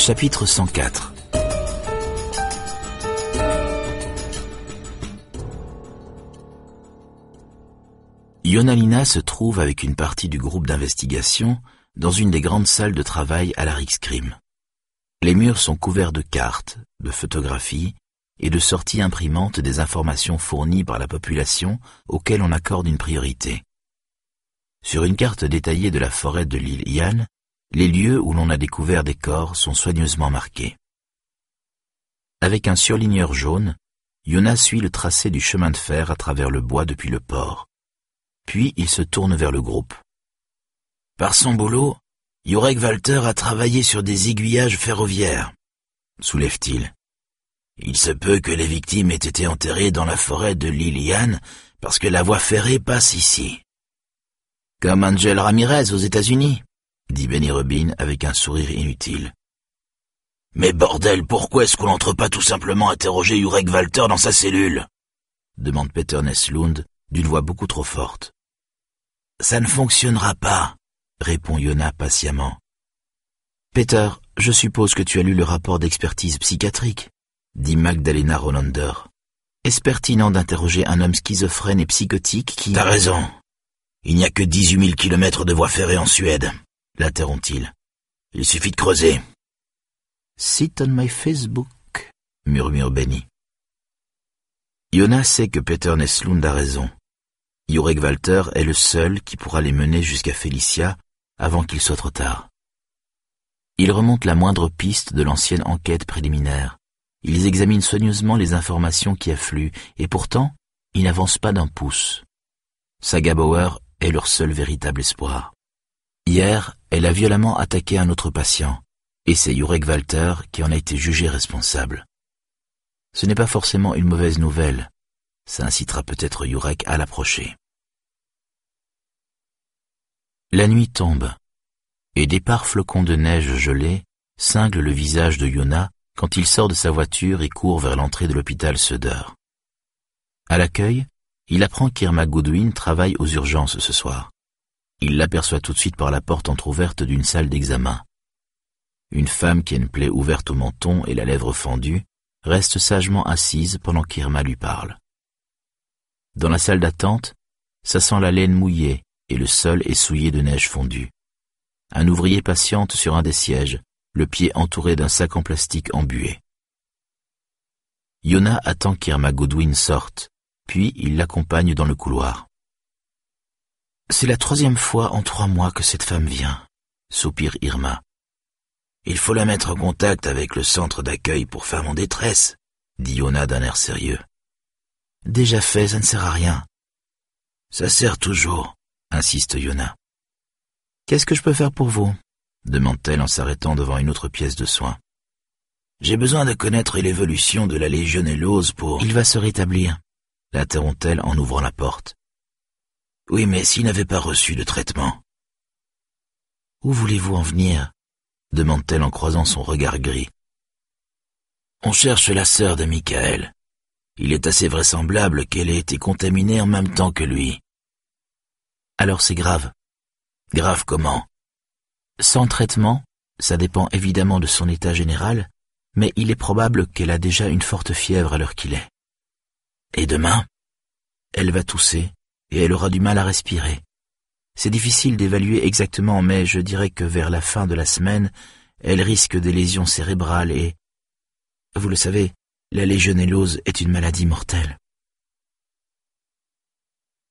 Chapitre 104. Yonalina se trouve avec une partie du groupe d'investigation dans une des grandes salles de travail à la Rikskrim. Les murs sont couverts de cartes, de photographies et de sorties imprimantes des informations fournies par la population auxquelles on accorde une priorité. Sur une carte détaillée de la forêt de l'île Yan, les lieux où l'on a découvert des corps sont soigneusement marqués. Avec un surligneur jaune, Yona suit le tracé du chemin de fer à travers le bois depuis le port. Puis il se tourne vers le groupe. Par son boulot, Jurek Walter a travaillé sur des aiguillages ferroviaires, soulève-t-il. Il se peut que les victimes aient été enterrées dans la forêt de l'île Yan parce que la voie ferrée passe ici. Comme Angel Ramirez aux États-Unis, dit Benny Rubin avec un sourire inutile. Mais bordel, pourquoi est-ce qu'on n'entre pas tout simplement interroger Jurek Walter dans sa cellule? Demande Peter Neslund d'une voix beaucoup trop forte. Ça ne fonctionnera pas, répond Yona patiemment. Peter, je suppose que tu as lu le rapport d'expertise psychiatrique, dit Magdalena Rolander. Est-ce pertinent d'interroger un homme schizophrène et psychotique qui... T'as raison. Il n'y a que 18 000 kilomètres de voie ferrée en Suède, l'interrompt-il. Il suffit de creuser. Sit on my Facebook, murmure Benny. Yona sait que Peter Neslund a raison. Jurek Walter est le seul qui pourra les mener jusqu'à Felicia avant qu'il soit trop tard. Ils remontent la moindre piste de l'ancienne enquête préliminaire. Ils examinent soigneusement les informations qui affluent et pourtant, ils n'avancent pas d'un pouce. Saga Bauer est leur seul véritable espoir. Hier, elle a violemment attaqué un autre patient et c'est Jurek Walter qui en a été jugé responsable. Ce n'est pas forcément une mauvaise nouvelle. Ça incitera peut-être Jurek à l'approcher. La nuit tombe, et d'épars flocons de neige gelée cinglent le visage de Yona quand il sort de sa voiture et court vers l'entrée de l'hôpital Söder. À l'accueil, il apprend qu'Irma Goodwin travaille aux urgences ce soir. Il l'aperçoit tout de suite par la porte entr'ouverte d'une salle d'examen. Une femme qui a une plaie ouverte au menton et la lèvre fendue reste sagement assise pendant qu'Irma lui parle. Dans la salle d'attente, ça sent la laine mouillée et le sol est souillé de neige fondue. Un ouvrier patiente sur un des sièges, le pied entouré d'un sac en plastique embué. Yona attend qu'Irma Goodwin sorte, puis il l'accompagne dans le couloir. C'est la 3e fois en 3 mois que cette femme vient, soupire Irma. Il faut la mettre en contact avec le centre d'accueil pour femmes en détresse, dit Yona d'un air sérieux. Déjà fait, ça ne sert à rien. Ça sert toujours, insiste Yona. Qu'est-ce que je peux faire pour vous? Demande-t-elle en s'arrêtant devant une autre pièce de soins. J'ai besoin de connaître l'évolution de la légionellose pour... Il va se rétablir, l'interrompt-elle en ouvrant la porte. Oui, mais s'il n'avait pas reçu de traitement. Où voulez-vous en venir? Demande-t-elle en croisant son regard gris. On cherche la sœur de Michael. Il est assez vraisemblable qu'elle ait été contaminée en même temps que lui. Alors c'est grave. Grave comment? Sans traitement, ça dépend évidemment de son état général, mais il est probable qu'elle a déjà une forte fièvre à l'heure qu'il est. Et demain? Elle va tousser et elle aura du mal à respirer. C'est difficile d'évaluer exactement, mais je dirais que vers la fin de la semaine, elle risque des lésions cérébrales et... Vous le savez, la légionellose est une maladie mortelle.